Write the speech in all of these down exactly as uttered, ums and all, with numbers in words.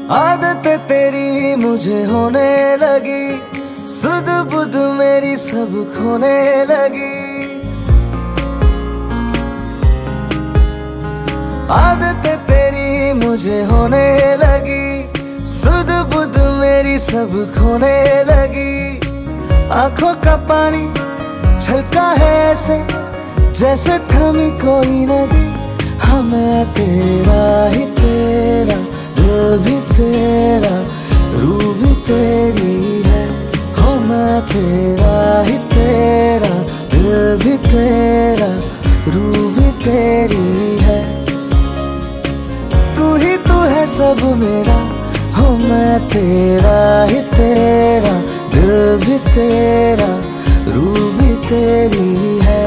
आदत तेरी मुझे होने लगी, सुध बुध मेरी सब खोने लगी। आदत तेरी मुझे होने लगी, सुध बुध मेरी सब खोने लगी। आंखों का पानी छलका है ऐसे जैसे थमी कोई नदी। हाँ मैं तेरा ही तेरा, दिल भी तेरा, रूह भी तेरी है। हो मैं तेरा ही तेरा, दिल भी तेरा, रूह भी तेरी है। तू ही तू है सब मेरा, हो मैं तेरा ही तेरा, दिल भी तेरा, रूह भी तेरी है।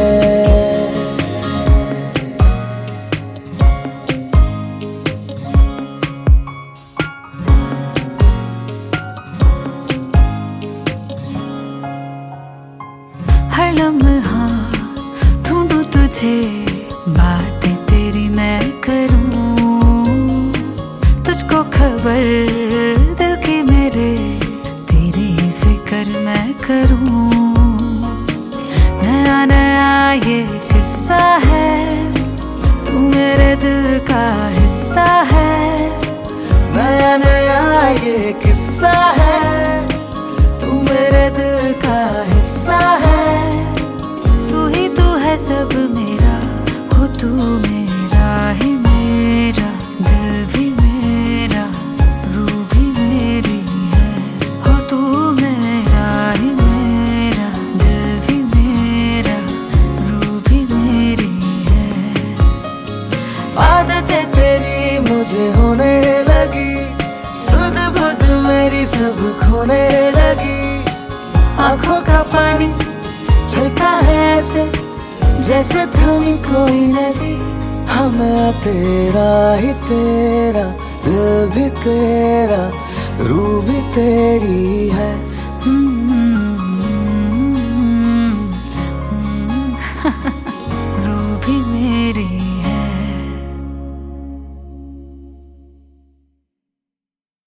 हर लम्हा ढूंढूं तुझे, बातें तेरी मैं करूं। तुझको खबर दिल की मेरे, तेरी ही फिक्र मैं करूं। नया नया ये किस्सा है, तू मेरे दिल का हिस्सा है। नया नया ये किस्सा है, तू मेरे दिल का हिस्सा है। तू ही तू है सब मेरा, हो तू मेरा ही मेरा, दिल भी मेरा, रूह भी मेरी है। हो तू मेरा ही मेरा, दिल भी मेरा, रूह भी मेरी है। आदतें तेरी मुझे होने लगी, सुध बुध मेरी सब खोने लगी। आंखों का पानी छलका है ऐसे जैसे थमी कोई नदी। हाँ मैं तेरा ही तेरा, दिल भी तेरा, रूह भी तेरी है।